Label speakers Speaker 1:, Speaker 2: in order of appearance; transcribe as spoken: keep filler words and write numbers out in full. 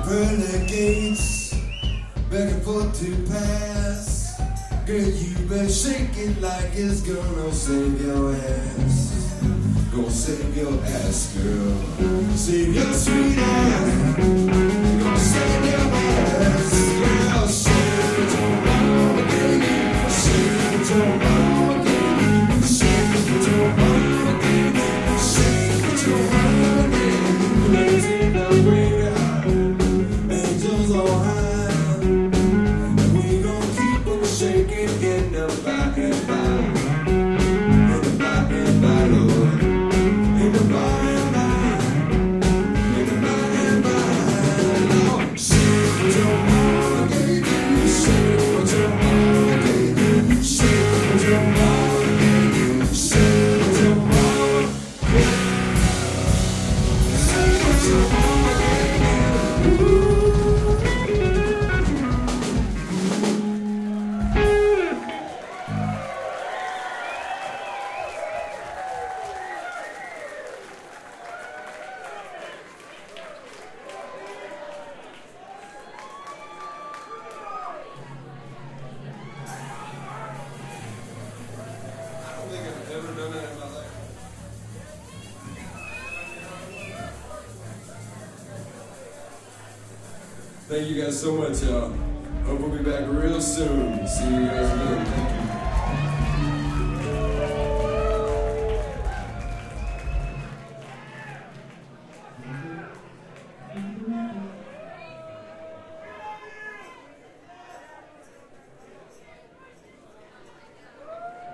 Speaker 1: pearly gates, begging for to pass. Girl, you been shaking like it's gonna save your ass. Gonna save your ass, girl. Save your sweet ass. Gonna save your ass, girl. Shake it to mama, baby. Shake it to mama, baby. Shake it to mama, baby. Shake it to mama, baby. Let's in the graveyard, angels on high, and we gon' keep on shaking in the by and by, in the by and by, Lord, in the by and by, in the by and by, Lord. Shake it to mama, baby. Shake it to mama, baby. Shake it to mama, baby. Shake it to mama, baby. Shake it to mama, baby. Ooh. I don't think I've ever done that in my life. Thank you guys so much, y'all. Hope we'll be back real soon. See you guys again. Thank you.